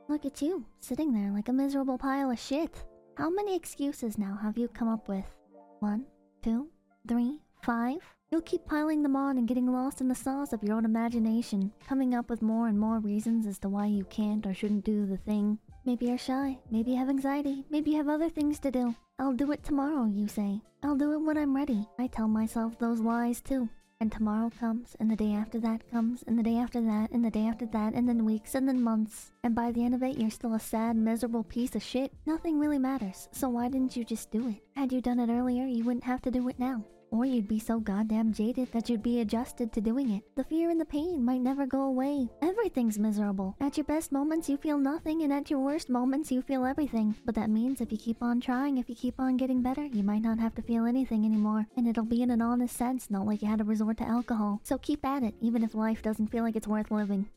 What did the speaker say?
Look at you, sitting there like a miserable pile of shit. How many excuses now have you come up with? 1, 2, 3, 5? You'll keep piling them on and getting lost in the sauce of your own imagination, coming up with more and more reasons as to why you can't or shouldn't do the thing. Maybe you're shy, maybe you have anxiety, maybe you have other things to do. I'll do it tomorrow, you say. I'll do it when I'm ready. I tell myself those lies too. And tomorrow comes, and the day after that comes, and the day after that, and the day after that, and then weeks, and then months. And by the end of it, you're still a sad, miserable piece of shit. Nothing really matters, so why didn't you just do it? Had you done it earlier, you wouldn't have to do it now. Or you'd be so goddamn jaded that you'd be adjusted to doing it. The fear and the pain might never go away. Everything's miserable. At your best moments, you feel nothing, and at your worst moments, you feel everything. But that means if you keep on trying, if you keep on getting better, you might not have to feel anything anymore. And it'll be in an honest sense, not like you had to resort to alcohol. So keep at it, even if life doesn't feel like it's worth living.